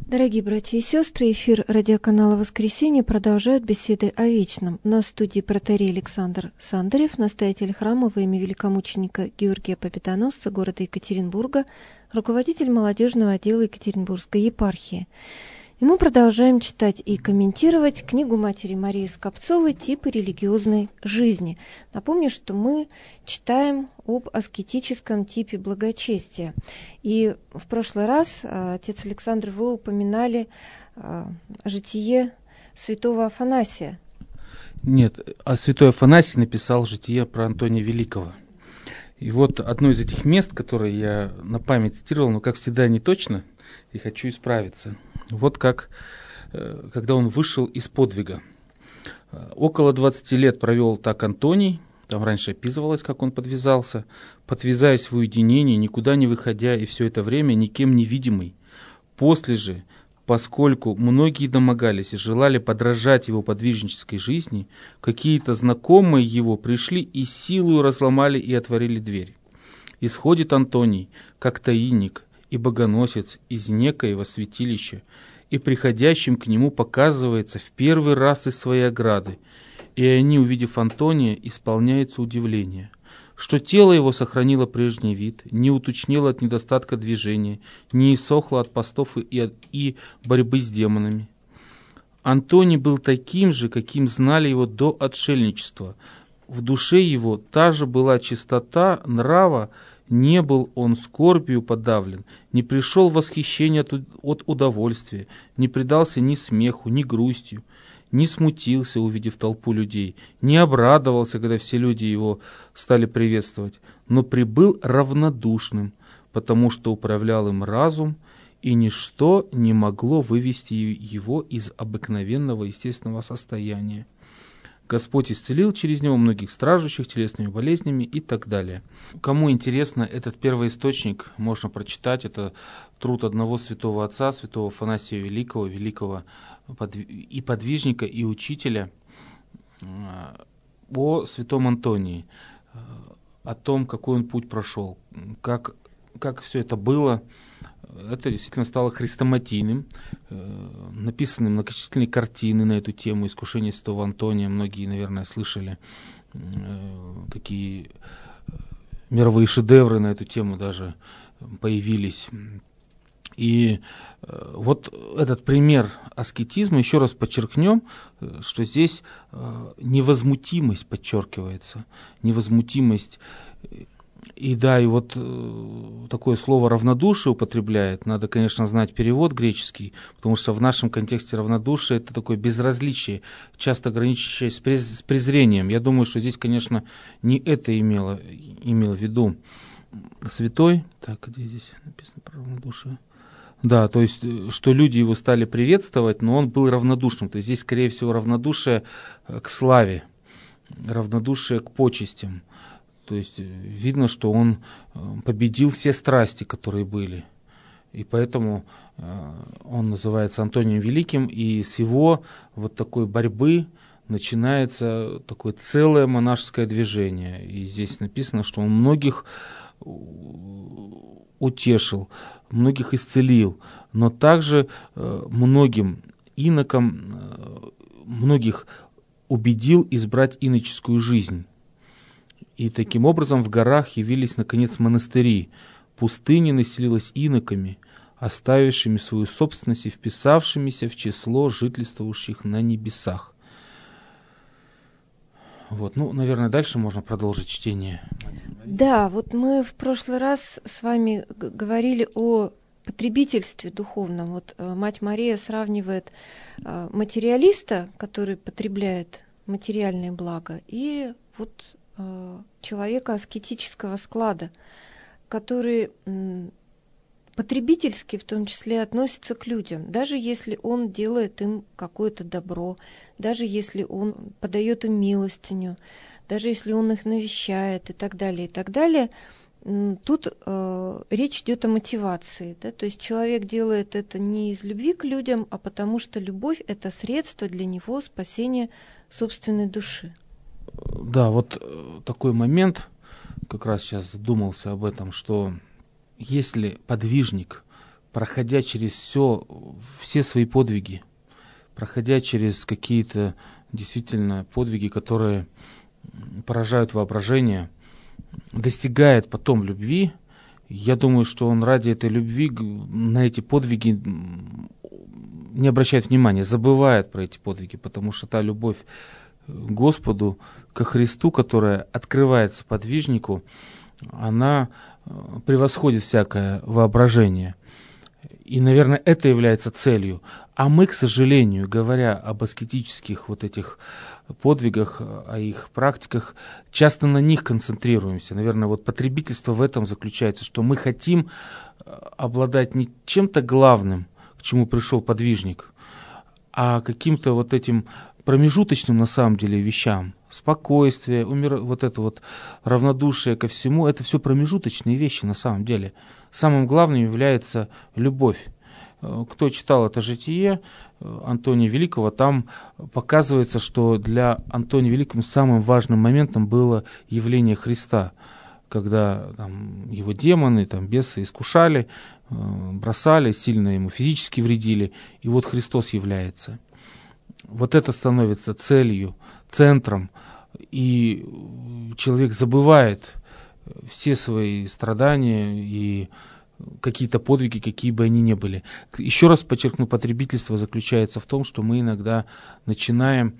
Дорогие братья и сестры, эфир радиоканала «Воскресенье» продолжают беседы о вечном. На студии протоиерей Александр Сандарев, настоятель храма во имя великомученика Георгия Победоносца города Екатеринбурга, руководитель молодежного отдела Екатеринбургской епархии. И мы продолжаем читать и комментировать книгу матери Марии Скопцовой «Типы религиозной жизни». Напомню, что мы читаем об аскетическом типе благочестия. И в прошлый раз, отец Александр, вы упоминали житие святого Афанасия. Нет, а святой Афанасий написал житие про Антония Великого. И вот одно из этих мест, которые я на память цитировал, но, как всегда, не точно, и хочу исправиться. Вот как, когда он вышел из подвига. Около 20 лет провел так Антоний, там раньше описывалось, как он подвязался, подвязаясь в уединении, никуда не выходя, и все это время никем не видимый. После же, поскольку многие домогались и желали подражать его подвижнической жизни, какие-то знакомые его пришли и силою разломали и отворили дверь. Исходит Антоний, как таинник и богоносец из некоего святилища, и приходящим к нему показывается в первый раз из своей ограды, и они, увидев Антония, исполняются удивления, что тело его сохранило прежний вид, не уточнило от недостатка движения, не иссохло от постов и борьбы с демонами. Антоний был таким же, каким знали его до отшельничества. В душе его та же была чистота нрава, не был он скорбью подавлен, не пришел в восхищение от удовольствия, не предался ни смеху, ни грустью, не смутился, увидев толпу людей, не обрадовался, когда все люди его стали приветствовать, но прибыл равнодушным, потому что управлял им разум, и ничто не могло вывести его из обыкновенного естественного состояния. Господь исцелил через него многих страждущих телесными болезнями и так далее. Кому интересно, этот первоисточник можно прочитать. Это труд одного святого отца, святого Афанасия Великого, великого и подвижника, и учителя, о святом Антонии, о том, какой он путь прошел, как все это было. Это действительно стало хрестоматийным. Написаны многочисленные картины на эту тему «Искушение святого Антония». Многие, наверное, слышали такие мировые шедевры на эту тему даже появились. И вот этот пример аскетизма, еще раз подчеркнем, что здесь невозмутимость подчеркивается. Невозмутимость. И да, и вот такое слово «равнодушие» употребляет. Надо, конечно, знать перевод греческий, потому что в нашем контексте равнодушие — это такое безразличие, часто граничащее с презрением. Я думаю, что здесь, конечно, не это имело в виду святой. Так, где здесь написано про равнодушие? Да, то есть, что люди его стали приветствовать, но он был равнодушным. То есть здесь, скорее всего, равнодушие к славе, равнодушие к почестям. То есть видно, что он победил все страсти, которые были. И поэтому он называется Антонием Великим, и с его вот такой борьбы начинается такое целое монашеское движение. И здесь написано, что он многих утешил, многих исцелил, но также многим инокам, многих убедил избрать иноческую жизнь. И таким образом в горах явились, наконец, монастыри. Пустыня населилась иноками, оставившими свою собственность и вписавшимися в число жительствующих на небесах. Вот, наверное, дальше можно продолжить чтение. Да, вот мы в прошлый раз с вами говорили о потребительстве духовном. Вот мать Мария сравнивает материалиста, который потребляет материальные блага, и вот человека аскетического склада, который потребительски в том числе относится к людям, даже если он делает им какое-то добро, даже если он подает им милостыню, даже если он их навещает и так далее, и так далее. Тут речь идет о мотивации, да? То есть человек делает это не из любви к людям, а потому что любовь — это средство для него спасения собственной души. Да, вот такой момент, как раз сейчас задумался об этом, что если подвижник проходя через все свои подвиги, проходя через какие-то действительно подвиги, которые поражают воображение, достигает потом любви, я думаю, что он ради этой любви на эти подвиги не обращает внимания, забывает про эти подвиги, потому что та любовь к Господу, ко Христу, которая открывается подвижнику, она превосходит всякое воображение. И, наверное, это является целью. А мы, к сожалению, говоря об аскетических вот этих подвигах, о их практиках, часто на них концентрируемся. Наверное, вот потребительство в этом заключается, что мы хотим обладать не чем-то главным, к чему пришел подвижник, а каким-то вот этим промежуточным на самом деле вещам. Спокойствие, вот это вот равнодушие ко всему, это все промежуточные вещи на самом деле. Самым главным является любовь. Кто читал это житие Антония Великого, там показывается, что для Антония Великого самым важным моментом было явление Христа, когда там, его демоны, там, бесы искушали, бросали, сильно ему физически вредили, и вот Христос является. Вот это становится целью, центром, и человек забывает все свои страдания и какие-то подвиги, какие бы они ни были. Еще раз подчеркну, потребительство заключается в том, что мы иногда начинаем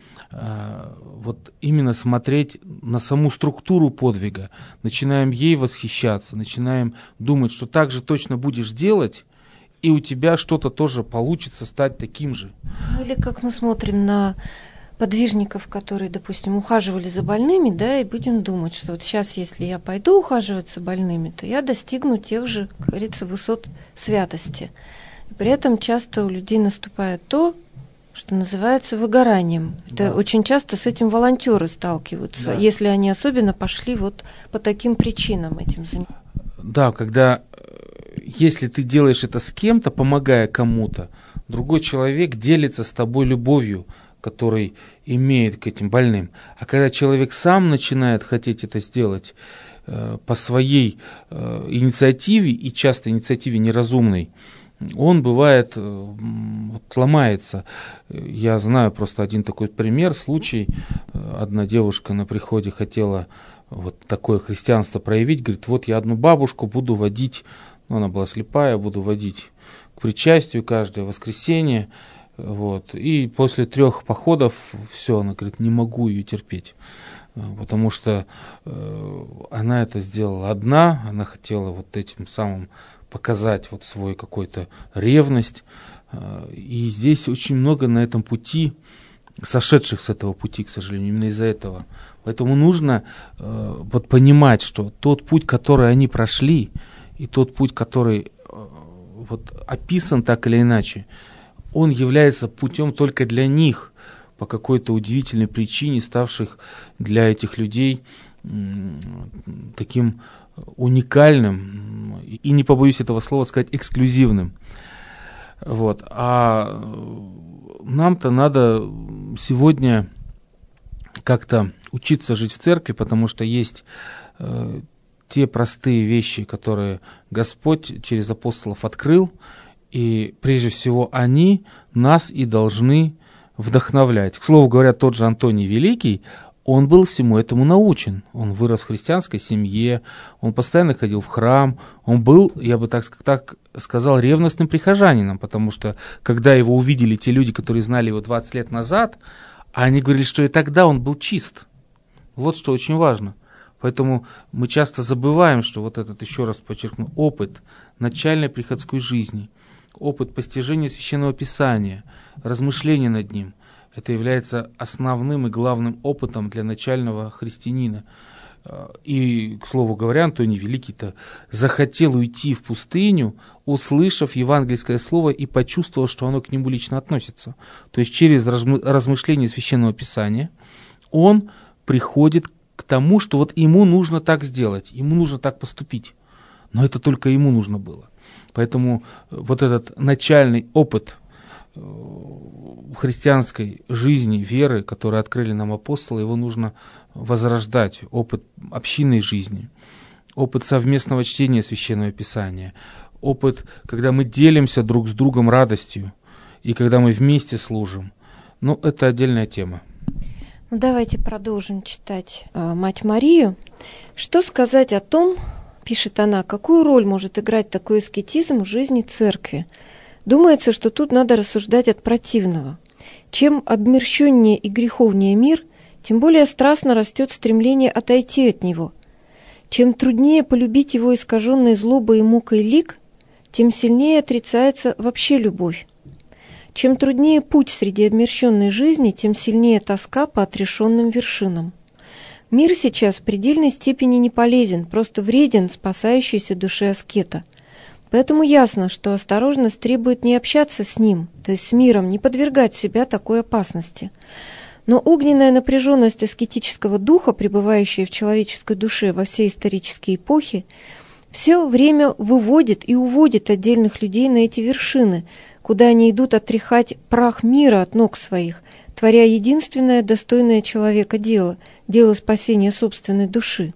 вот именно смотреть на саму структуру подвига, начинаем ей восхищаться, начинаем думать, что так же точно будешь делать, и у тебя что-то тоже получится стать таким же. Или как мы смотрим на подвижников, которые, допустим, ухаживали за больными, да, и будем думать, что вот сейчас, если я пойду ухаживать за больными, то я достигну тех же, как говорится, высот святости. И при этом часто у людей наступает то, что называется выгоранием. Это очень часто с этим волонтеры сталкиваются, если они особенно пошли вот по таким причинам этим заниматься. Да, когда если ты делаешь это с кем-то, помогая кому-то, другой человек делится с тобой любовью, который имеет к этим больным. А когда человек сам начинает хотеть это сделать по своей инициативе, и часто инициативе неразумной, он бывает, ломается. Я знаю просто один такой пример, случай. Одна девушка на приходе хотела вот такое христианство проявить, говорит, вот я одну бабушку буду водить, она была слепая, буду водить к причастию каждое воскресенье. Вот. И после 3 походов все, она говорит, не могу ее терпеть, потому что она это сделала одна, она хотела вот этим самым показать вот свою какую-то ревность, и здесь очень много на этом пути, сошедших с этого пути, к сожалению, именно из-за этого. Поэтому нужно вот понимать, что тот путь, который они прошли, и тот путь, который вот описан так или иначе, он является путем только для них, по какой-то удивительной причине, ставших для этих людей таким уникальным, и не побоюсь этого слова сказать, эксклюзивным. Вот. А нам-то надо сегодня как-то учиться жить в церкви, потому что есть те простые вещи, которые Господь через апостолов открыл, и прежде всего они нас и должны вдохновлять. К слову говоря, тот же Антоний Великий, он был всему этому научен. Он вырос в христианской семье, он постоянно ходил в храм, он был, я бы так сказал, ревностным прихожанином, потому что когда его увидели те люди, которые знали его 20 лет назад, они говорили, что и тогда он был чист. Вот что очень важно. Поэтому мы часто забываем, что вот этот, еще раз подчеркну, опыт начальной приходской жизни, опыт постижения Священного Писания, размышления над ним, это является основным и главным опытом для начального христианина. И, к слову говоря, Антоний Великий-то захотел уйти в пустыню, услышав евангельское слово и почувствовав, что оно к нему лично относится. То есть через размышление Священного Писания он приходит к тому, что вот ему нужно так сделать, ему нужно так поступить. Но это только ему нужно было. Поэтому вот этот начальный опыт христианской жизни, веры, которые открыли нам апостолы, его нужно возрождать. Опыт общинной жизни, опыт совместного чтения Священного Писания, опыт, когда мы делимся друг с другом радостью, и когда мы вместе служим. Но это отдельная тема. Ну, давайте продолжим читать Мать Марию. Что сказать о том, пишет она, какую роль может играть такой аскетизм в жизни церкви? Думается, что тут надо рассуждать от противного. Чем обмерщеннее и греховнее мир, тем более страстно растет стремление отойти от него. Чем труднее полюбить его искаженный злобой и мукой лик, тем сильнее отрицается вообще любовь. Чем труднее путь среди обмерщенной жизни, тем сильнее тоска по отрешенным вершинам. Мир сейчас в предельной степени не полезен, просто вреден спасающейся душе аскета. Поэтому ясно, что осторожность требует не общаться с ним, то есть с миром, не подвергать себя такой опасности. Но огненная напряженность аскетического духа, пребывающая в человеческой душе во все исторические эпохи, все время выводит и уводит отдельных людей на эти вершины, куда они идут отряхать прах мира от ног своих, творя единственное достойное человека дело – дело спасения собственной души.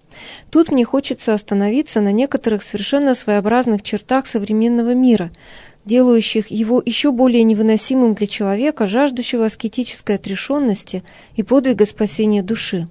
Тут мне хочется остановиться на некоторых совершенно своеобразных чертах современного мира, делающих его еще более невыносимым для человека, жаждущего аскетической отрешенности и подвига спасения души.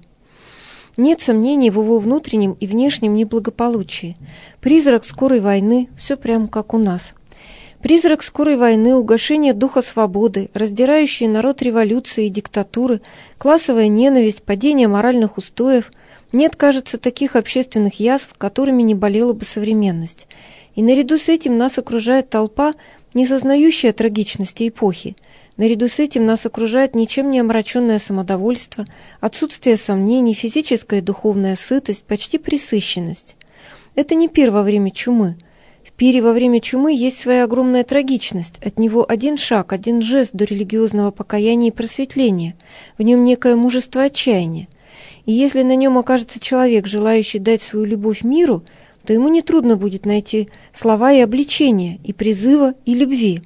Нет сомнений в его внутреннем и внешнем неблагополучии. Призрак скорой войны – все прямо как у нас. Призрак скорой войны, угошение духа свободы, раздирающие народ революции и диктатуры, классовая ненависть, падение моральных устоев. Нет, кажется, таких общественных язв, которыми не болела бы современность. И наряду с этим нас окружает толпа, не сознающая трагичности эпохи. Наряду с этим нас окружает ничем не омраченное самодовольство, отсутствие сомнений, физическая и духовная сытость, почти пресыщенность. Это не пир во время чумы. В пире во время чумы есть своя огромная трагичность. От него один шаг, один жест до религиозного покаяния и просветления. В нем некое мужество отчаяния. И если на нем окажется человек, желающий дать свою любовь миру, то ему нетрудно будет найти слова и обличения, и призыва, и любви.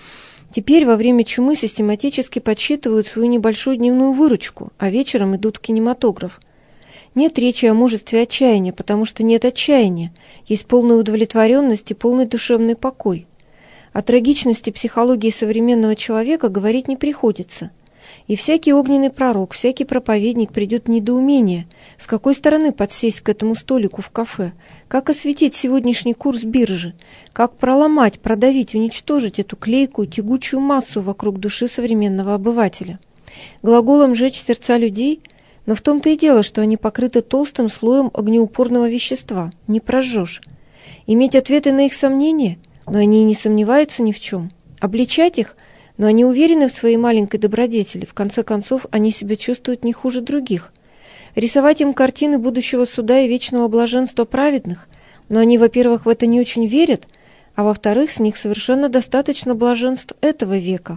Теперь во время чумы систематически подсчитывают свою небольшую дневную выручку, а вечером идут в кинематограф. Нет речи о мужестве отчаяния, потому что нет отчаяния, есть полная удовлетворенность и полный душевный покой. О трагичности психологии современного человека говорить не приходится. И всякий огненный пророк, всякий проповедник придет в недоумение, с какой стороны подсесть к этому столику в кафе, как осветить сегодняшний курс биржи, как проломать, продавить, уничтожить эту клейкую, тягучую массу вокруг души современного обывателя. Глаголом «жечь сердца людей», но в том-то и дело, что они покрыты толстым слоем огнеупорного вещества, не прожжешь. Иметь ответы на их сомнения, но они и не сомневаются ни в чем. Обличать их, но они уверены в своей маленькой добродетели, в конце концов они себя чувствуют не хуже других. Рисовать им картины будущего суда и вечного блаженства праведных, но они, во-первых, в это не очень верят, а во-вторых, с них совершенно достаточно блаженств этого века.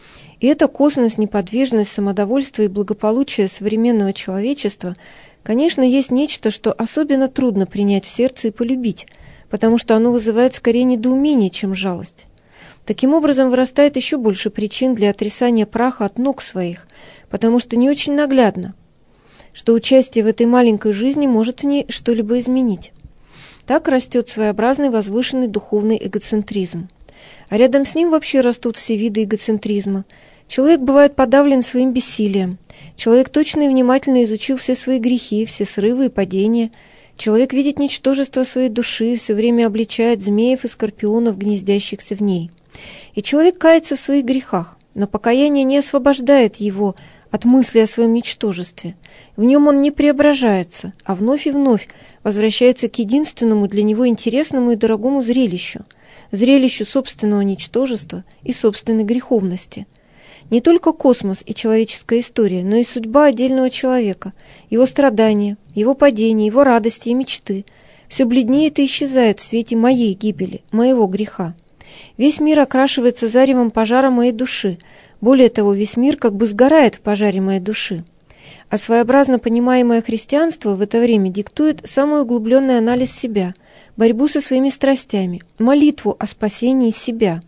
И эта косность, неподвижность, самодовольство и благополучие современного человечества, конечно, есть нечто, что особенно трудно принять в сердце и полюбить, потому что оно вызывает скорее недоумение, чем жалость. Таким образом, вырастает еще больше причин для отрисания праха от ног своих, потому что не очень наглядно, что участие в этой маленькой жизни может в ней что-либо изменить. Так растет своеобразный возвышенный духовный эгоцентризм. А рядом с ним вообще растут все виды эгоцентризма. Человек бывает подавлен своим бессилием. Человек точно и внимательно изучил все свои грехи, все срывы и падения. Человек видит ничтожество своей души и все время обличает змеев и скорпионов, гнездящихся в ней. И человек кается в своих грехах, но покаяние не освобождает его от мысли о своем ничтожестве. В нем он не преображается, а вновь и вновь возвращается к единственному для него интересному и дорогому зрелищу собственного ничтожества и собственной греховности. Не только космос и человеческая история, но и судьба отдельного человека, его страдания, его падения, его радости и мечты все бледнеет и исчезает в свете моей гибели, моего греха. Весь мир окрашивается заревом пожара моей души. Более того, весь мир как бы сгорает в пожаре моей души. А своеобразно понимаемое христианство в это время диктует самый углубленный анализ себя, борьбу со своими страстями, молитву о спасении себя.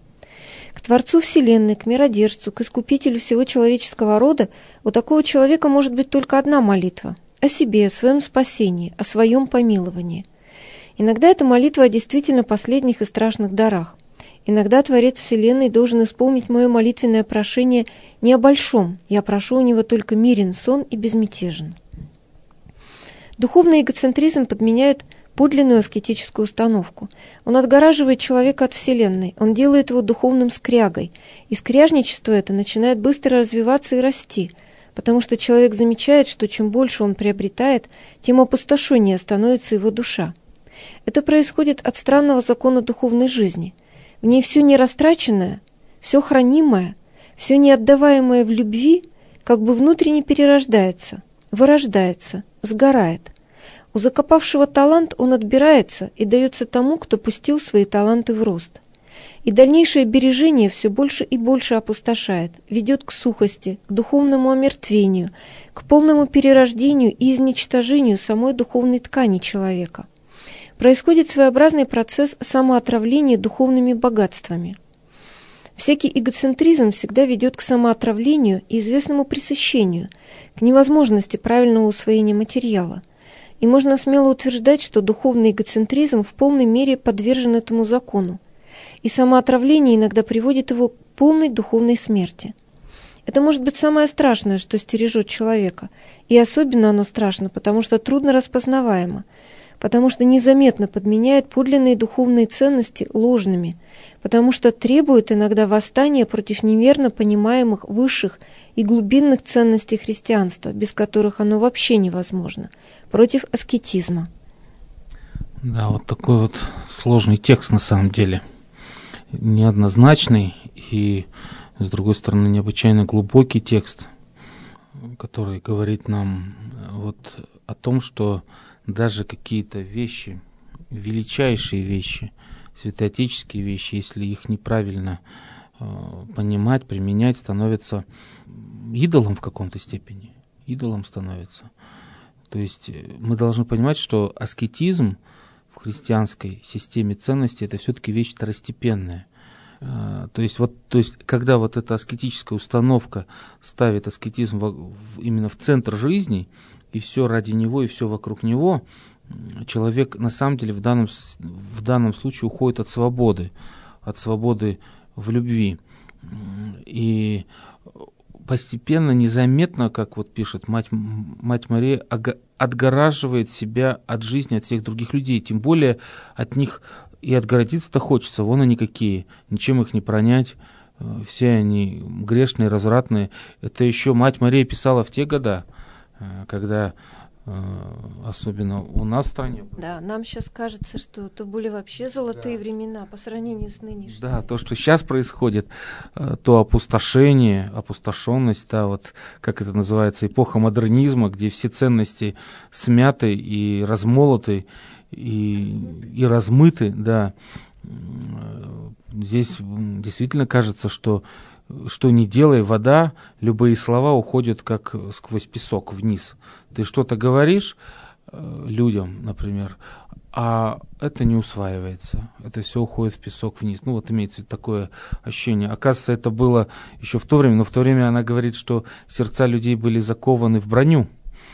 К Творцу Вселенной, к Миродержцу, к Искупителю всего человеческого рода у такого человека может быть только одна молитва – о себе, о своем спасении, о своем помиловании. Иногда это молитва о действительно последних и страшных дарах. Иногда Творец Вселенной должен исполнить мое молитвенное прошение не о большом, я прошу у него только мирен сон и безмятежен. Духовный эгоцентризм подменяет подлинную аскетическую установку. Он отгораживает человека от Вселенной, он делает его духовным скрягой, и скряжничество это начинает быстро развиваться и расти, потому что человек замечает, что чем больше он приобретает, тем опустошеннее становится его душа. Это происходит от странного закона духовной жизни. В ней все нерастраченное, все хранимое, все неотдаваемое в любви как бы внутренне перерождается, вырождается, сгорает. У закопавшего талант он отбирается и дается тому, кто пустил свои таланты в рост. И дальнейшее бережение все больше и больше опустошает, ведет к сухости, к духовному омертвению, к полному перерождению и изничтожению самой духовной ткани человека. Происходит своеобразный процесс самоотравления духовными богатствами. Всякий эгоцентризм всегда ведет к самоотравлению и известному пресыщению, к невозможности правильного усвоения материала. И можно смело утверждать, что духовный эгоцентризм в полной мере подвержен этому закону. И самоотравление иногда приводит его к полной духовной смерти. Это может быть самое страшное, что стережет человека. И особенно оно страшно, потому что трудно распознаваемо, потому что незаметно подменяет подлинные духовные ценности ложными, потому что требует иногда восстания против неверно понимаемых высших и глубинных ценностей христианства, без которых оно вообще невозможно, против аскетизма. Да, вот такой вот сложный текст на самом деле, неоднозначный и, с другой стороны, необычайно глубокий текст, который говорит нам вот о том, что даже какие-то вещи, величайшие вещи, святоотеческие вещи, если их неправильно понимать, применять, становятся идолом в каком-то степени. Идолом становится. То есть мы должны понимать, что аскетизм в христианской системе ценностей — это все-таки вещь второстепенная. То есть, когда вот эта аскетическая установка ставит аскетизм именно в центр жизни, и все ради него, и все вокруг него, человек на самом деле в данном случае уходит от свободы в любви. И постепенно, незаметно, как вот пишет мать Мария, отгораживает себя от жизни, от всех других людей. Тем более от них и отгородиться-то хочется. Вон они какие, ничем их не пронять. Все они грешные, развратные. Это еще мать Мария писала в те года, когда особенно у нас в стране. Да, нам сейчас кажется, что это были вообще золотые времена по сравнению с нынешними. Да, то, что сейчас происходит, то опустошение, опустошенность, да, вот как это называется, эпоха модернизма, где все ценности смяты и размолоты, и размыты, да. Здесь действительно кажется, что не делай, вода, любые слова уходят как сквозь песок вниз. Ты что-то говоришь людям, например, а это не усваивается. Это все уходит в песок вниз. Ну вот имеется такое ощущение. Оказывается, это было еще в то время, но в то время она говорит, что сердца людей были закованы в броню.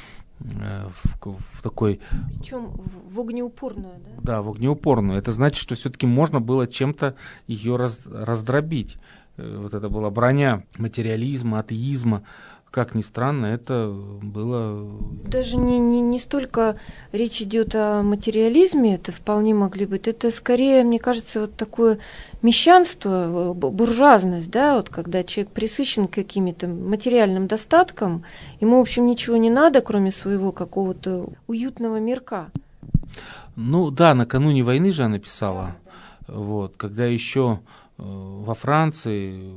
В такой... Причем в огнеупорную, да? Да, в огнеупорную. Это значит, что все-таки можно было чем-то ее раздробить. Вот это была броня материализма, атеизма. Как ни странно, это было... Даже не столько речь идет о материализме, это вполне могли быть. Это скорее, мне кажется, вот такое мещанство, буржуазность, да, вот когда человек пресыщен каким-то материальным достатком, ему, в общем, ничего не надо, кроме своего какого-то уютного мирка. Ну да, накануне войны же она писала. Вот, когда еще во Франции,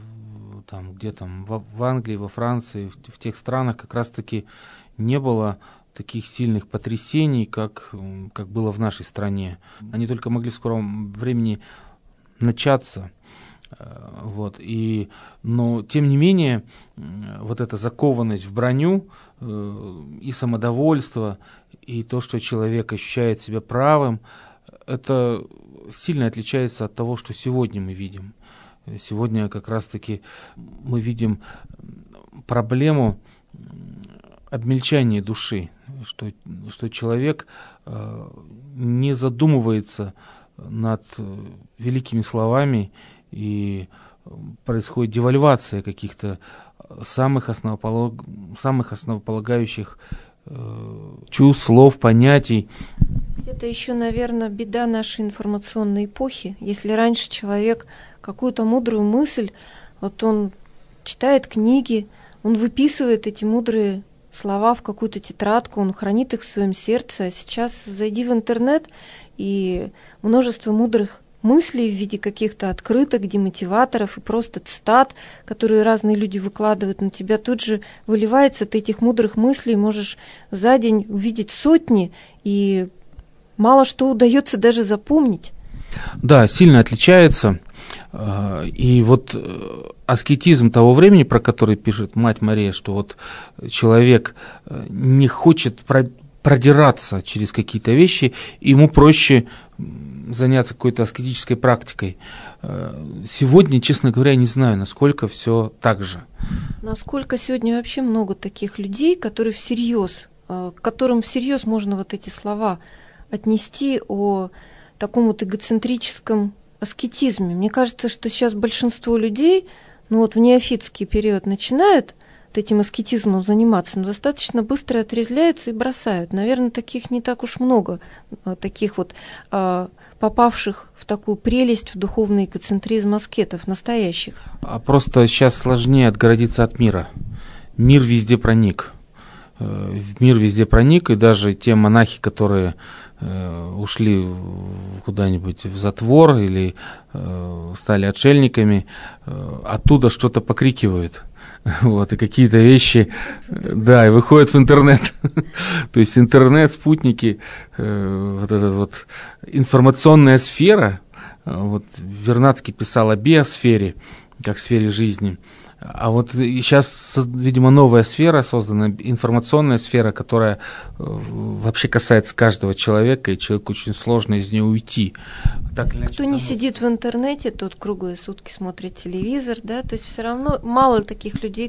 в Англии, во Франции, в тех странах как раз-таки не было таких сильных потрясений, как было в нашей стране. Они только могли в скором времени начаться. Вот, но тем не менее, вот эта закованность в броню и самодовольство, и то, что человек ощущает себя правым, это сильно отличается от того, что сегодня мы видим. Сегодня как раз-таки мы видим проблему обмельчания души. что человек не задумывается над великими словами, и происходит девальвация каких-то самых основополагающих чувств, слов, понятий. Это еще, наверное, беда нашей информационной эпохи. Если раньше человек какую-то мудрую мысль, вот он читает книги, он выписывает эти мудрые слова в какую-то тетрадку, он хранит их в своем сердце, а сейчас зайди в интернет, и множество мудрых мыслей в виде каких-то открыток, демотиваторов и просто цитат, которые разные люди выкладывают на тебя, тут же выливается, ты этих мудрых мыслей можешь за день увидеть сотни, и мало что удается даже запомнить. Да, сильно отличается. И вот аскетизм того времени, про который пишет мать Мария, что вот человек не хочет продираться через какие-то вещи, ему проще заняться какой-то аскетической практикой. Сегодня, честно говоря, не знаю, насколько все так же. Насколько сегодня вообще много таких людей, которые всерьез, которым всерьез можно вот эти слова отнести о таком вот эгоцентрическом аскетизме. Мне кажется, что сейчас большинство людей, ну вот в неофитский период начинают этим аскетизмом заниматься, но достаточно быстро отрезляются и бросают. Наверное, таких не так уж много, таких вот попавших в такую прелесть, в духовный эгоцентризм аскетов, настоящих. А просто сейчас сложнее отгородиться от мира. Мир везде проник. Мир везде проник, и даже те монахи, которые ушли куда-нибудь в затвор или стали отшельниками, оттуда что-то покрикивают. Вот, и какие-то вещи, да, и выходят в интернет. То есть интернет, спутники, вот эта вот информационная сфера, вот Вернадский писал о биосфере, как сфере жизни. А вот сейчас, видимо, новая сфера создана, информационная сфера, которая вообще касается каждого человека, и человеку очень сложно из нее уйти. Так, кто не сидит в интернете, тот круглые сутки смотрит телевизор, да, то есть все равно мало таких людей,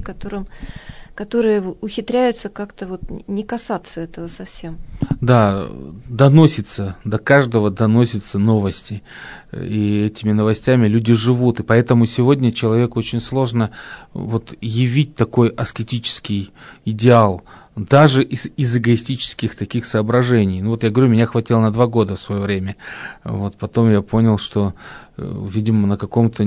которые ухитряются как-то вот не касаться этого совсем. Да, доносится, до каждого доносятся новости, и этими новостями люди живут, и поэтому сегодня человеку очень сложно вот явить такой аскетический идеал, даже из эгоистических таких соображений. Ну вот я говорю, меня хватило на 2 года в свое время, вот потом я понял, что, видимо, на каком-то,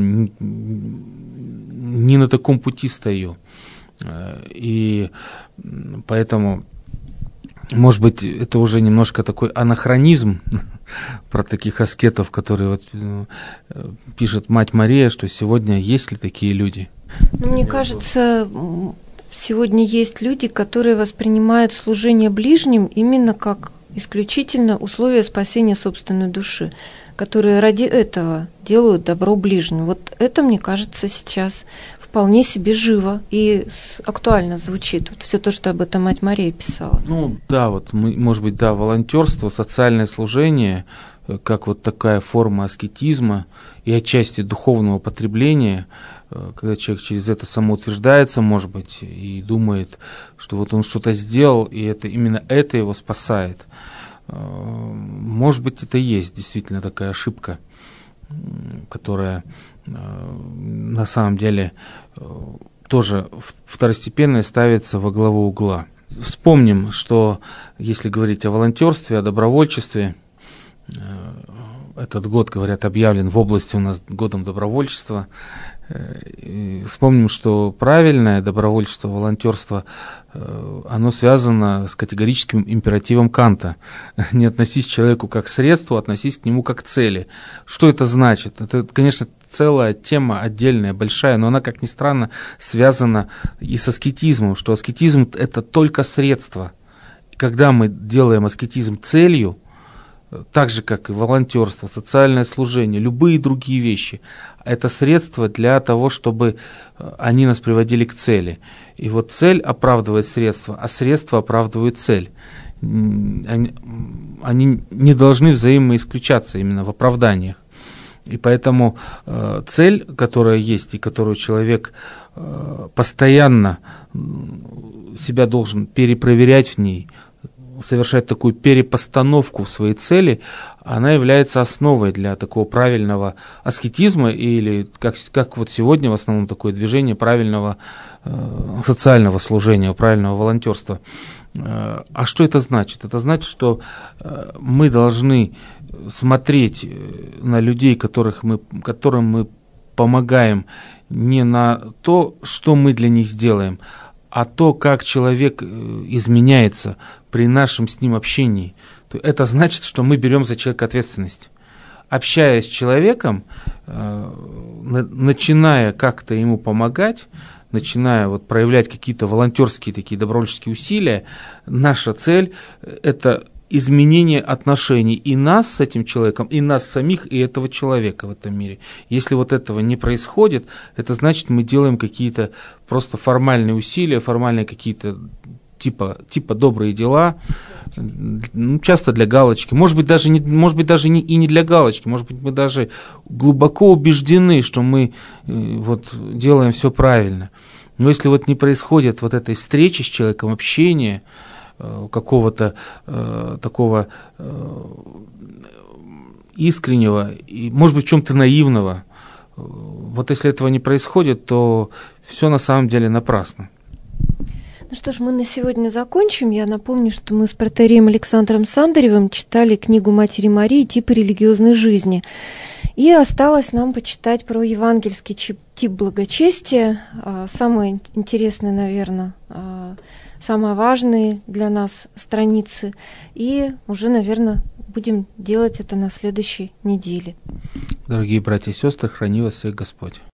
не на таком пути стою. И поэтому, может быть, это уже немножко такой анахронизм про таких аскетов, которые вот пишет мать Мария, что сегодня есть ли такие люди? Ну, мне кажется, сегодня есть люди, которые воспринимают служение ближним именно как исключительно условие спасения собственной души, которые ради этого делают добро ближним. Вот это, мне кажется, сейчас вполне себе живо и актуально звучит. Вот все то, что об этом мать Мария писала. Ну да, вот может быть, да, волонтерство, социальное служение, как вот такая форма аскетизма и отчасти духовного потребления, когда человек через это самоутверждается, может быть, и думает, что вот он что-то сделал, и это именно это его спасает. Может быть, это и есть действительно такая ошибка, которая на самом деле тоже второстепенная ставится во главу угла. Вспомним, что если говорить о волонтерстве, о добровольчестве, этот год, говорят, объявлен в области у нас годом добровольчества. Вспомним, что правильное добровольчество, волонтерство, оно связано с категорическим императивом Канта. Не относись к человеку как к средству, относись к нему как к цели. Что это значит? Это, конечно, целая тема отдельная, большая, но она, как ни странно, связана и с аскетизмом, что аскетизм – это только средство. Когда мы делаем аскетизм целью, так же, как и волонтерство, социальное служение, любые другие вещи, это средства для того, чтобы они нас приводили к цели. И вот цель оправдывает средства, а средства оправдывают цель. Они не должны взаимоисключаться именно в оправданиях. И поэтому цель, которая есть и которую человек постоянно себя должен перепроверять в ней, совершать такую перепостановку своей цели, она является основой для такого правильного аскетизма или, как вот сегодня в основном такое движение правильного социального служения, правильного волонтерства. А что это значит? Это значит, что мы должны смотреть на людей, которым мы помогаем, не на то, что мы для них сделаем, а то, как человек изменяется при нашем с ним общении. Это значит, что мы берем за человека ответственность. Общаясь с человеком, начиная как-то ему помогать, начиная вот проявлять какие-то волонтерские такие добровольческие усилия, наша цель – это изменение отношений и нас с этим человеком, и нас самих, и этого человека в этом мире. Если вот этого не происходит, это значит, мы делаем какие-то просто формальные усилия, формальные какие-то типа добрые дела, часто для галочки. Может быть, даже не для галочки, может быть, мы даже глубоко убеждены, что мы вот делаем все правильно. Но если вот не происходит вот этой встречи с человеком, общения, какого-то такого искреннего и, может быть, в чем-то наивного, вот если этого не происходит, то все на самом деле напрасно. Ну что ж, мы на сегодня закончим. Я напомню, что мы с протоиереем Александром Сандаревым читали книгу Матери Марии «Типы религиозной жизни». И осталось нам почитать про евангельский тип благочестия. Самые интересные, наверное, самые важные для нас страницы. И уже, наверное, будем делать это на следующей неделе. Дорогие братья и сестры, храни вас всех Господь.